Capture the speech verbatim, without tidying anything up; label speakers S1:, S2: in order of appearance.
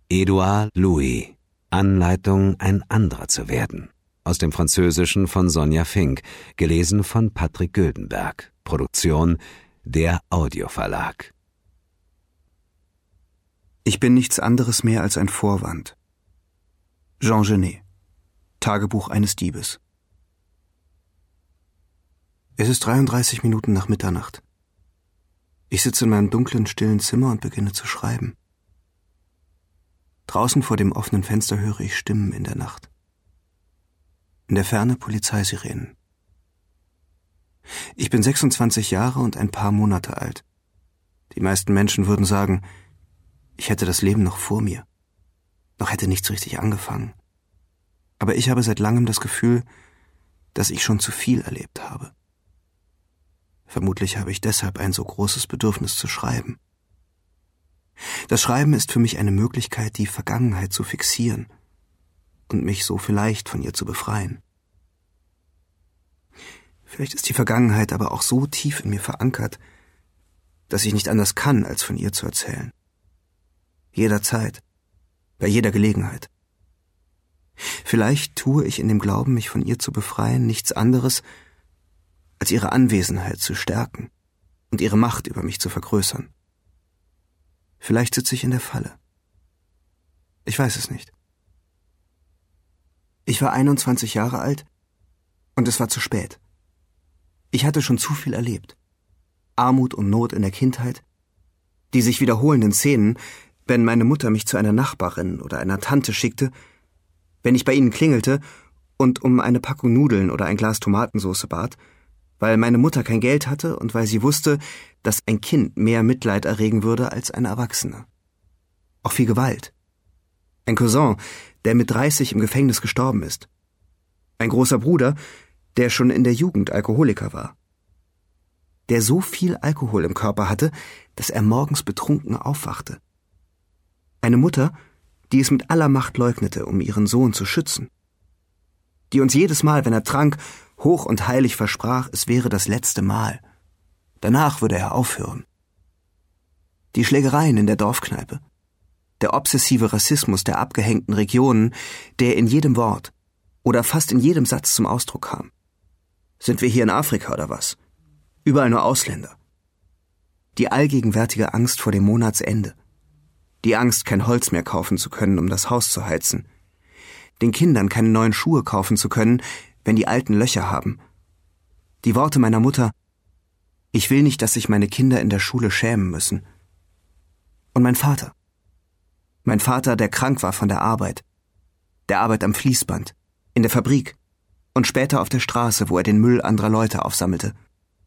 S1: Édouard Louis. Anleitung, ein anderer zu werden. Aus dem Französischen von Sonja Fink, gelesen von Patrick Güldenberg. Produktion der Audioverlag.
S2: Ich bin nichts anderes mehr als ein Vorwand. Jean Genet. Tagebuch eines Diebes. Es ist dreiunddreißig Minuten nach Mitternacht. Ich sitze in meinem dunklen, stillen Zimmer und beginne zu schreiben. Draußen vor dem offenen Fenster höre ich Stimmen in der Nacht. In der Ferne Polizeisirenen. Ich bin sechsundzwanzig Jahre und ein paar Monate alt. Die meisten Menschen würden sagen, ich hätte das Leben noch vor mir. Noch hätte nichts richtig angefangen. Aber ich habe seit langem das Gefühl, dass ich schon zu viel erlebt habe. Vermutlich habe ich deshalb ein so großes Bedürfnis zu schreiben. Das Schreiben ist für mich eine Möglichkeit, die Vergangenheit zu fixieren und mich so vielleicht von ihr zu befreien. Vielleicht ist die Vergangenheit aber auch so tief in mir verankert, dass ich nicht anders kann, als von ihr zu erzählen. Jederzeit, bei jeder Gelegenheit. Vielleicht tue ich in dem Glauben, mich von ihr zu befreien, nichts anderes, als ihre Anwesenheit zu stärken und ihre Macht über mich zu vergrößern. Vielleicht sitze ich in der Falle. Ich weiß es nicht. Ich war einundzwanzig Jahre alt und es war zu spät. Ich hatte schon zu viel erlebt. Armut und Not in der Kindheit, die sich wiederholenden Szenen, wenn meine Mutter mich zu einer Nachbarin oder einer Tante schickte, wenn ich bei ihnen klingelte und um eine Packung Nudeln oder ein Glas Tomatensauce bat, weil meine Mutter kein Geld hatte und weil sie wusste, dass ein Kind mehr Mitleid erregen würde als ein Erwachsener. Auch viel Gewalt. Ein Cousin, der mit dreißig im Gefängnis gestorben ist. Ein großer Bruder, der schon in der Jugend Alkoholiker war. Der so viel Alkohol im Körper hatte, dass er morgens betrunken aufwachte. Eine Mutter, die es mit aller Macht leugnete, um ihren Sohn zu schützen. Die uns jedes Mal, wenn er trank, hoch und heilig versprach, es wäre das letzte Mal. Danach würde er aufhören. Die Schlägereien in der Dorfkneipe. Der obsessive Rassismus der abgehängten Regionen, der in jedem Wort oder fast in jedem Satz zum Ausdruck kam. Sind wir hier in Afrika oder was? Überall nur Ausländer. Die allgegenwärtige Angst vor dem Monatsende. Die Angst, kein Holz mehr kaufen zu können, um das Haus zu heizen. Den Kindern keine neuen Schuhe kaufen zu können, wenn die alten Löcher haben. Die Worte meiner Mutter: Ich will nicht, dass sich meine Kinder in der Schule schämen müssen. Und mein Vater. Mein Vater, der krank war von der Arbeit. Der Arbeit am Fließband, in der Fabrik und später auf der Straße, wo er den Müll anderer Leute aufsammelte.